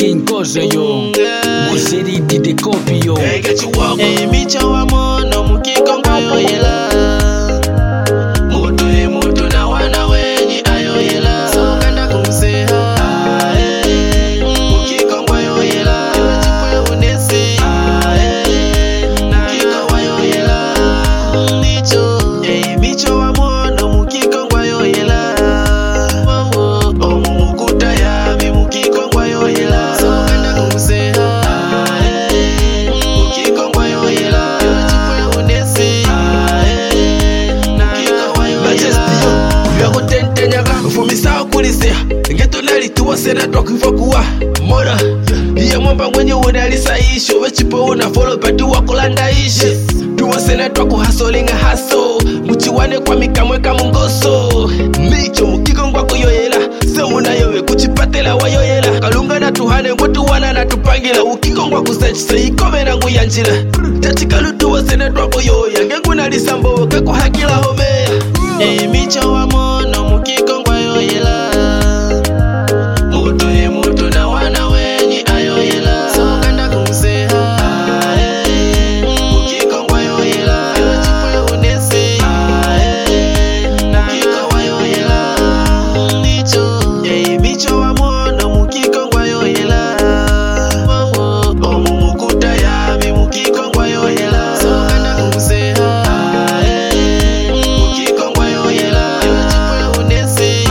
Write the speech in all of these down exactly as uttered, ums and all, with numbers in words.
King Kozo yo Musiri dide copy yo Hey micha wa mono mukikongo yo yela Mutu e mutu na wana wenyi ayo yela So kanda kumseha Mukikongo yo yela Chipwe unesi Mukiko wa yo yela Nicho Hey micha wa mono mukikongo yo yela Omu mukuta ya mi mukikongo yo yela So kanda kumseha Fumisa kulizea Ngeto nali tuwa sena twakifa kuwa Mora Iye mwamba mwenye unalisa isho Wechipo una follow pati wakulanda ishi Tuwa sena twaku hasolinga haso Muchiwane kwa mikamweka mungoso Micho mukikongwa kuyoyela Semu na yowe kuchipatela wa yoyela Kalunga na tuhane mwetu wana na tupangila Ukikongwa kusachisa ikome na nguyanjila Chachikalu tuwa sena twaku yoya Ngengu nalisambo kaku hakila homea Hey micho wa mono mukikongwa yoyela Mutu e mutu na wana wenyi ayo yela So kanda kumseha Mukikongwa yoyela Chipwe unesi Mukikongwa yoyela Nicho Hey micho wa mono mukikongwa yoyela Omu mukuta ya mi mukikongwa yoyela So kanda kumseha Mukikongwa yoyela Chipwe unesi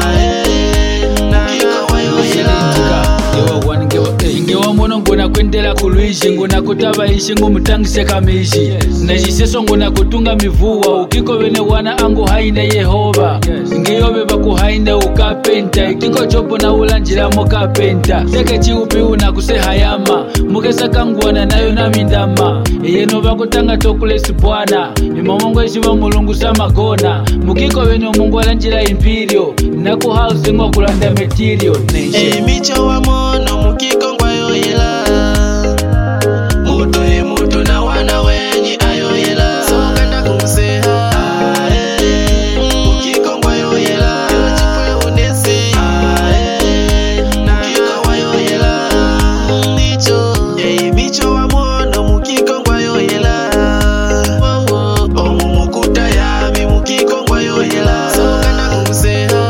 Ngewa mono ngona kwendela kuluishi ngona kutaba ishi ngumutangise kamishi Najiseso ngona kutunga mivuwa ukiko wene wana angu haine Yehova Ngeyobe baku haine ukapenta Ikiko chopo na ulanjila mokapenta Teke chiupi una kuse hayama Mukesa kanguwana nayo na mindama Eyeno baku tanga tokulesi bwana Imamongo ishiwa mulungu sama gona Mukiko wene mungu walanjila imperio Naku house ngo kulanda material Hey micho wa mono mukikongwa yoyela Mutu e mutu na wana wenyi ayo yela So kanda kumseha Mukikongwa yoyela Chipwe unesi Mukikongwa yoyela Nicho Hey micho wa mono mukikongwa yoyela Omu mukuta ya mi mukikongwa yoyela So kanda kumseha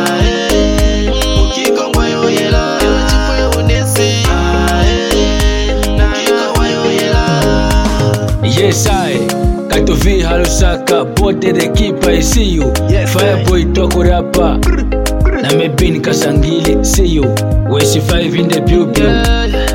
Mukikongwa yoyela Chipwe unesi Mukikongwa yoyela Yes I Kato V Halusaka Bote the keeper I see you Yes, Fireboy toko rapa Na mebini kasangili see you Wesi five in the building Yeah, yeah.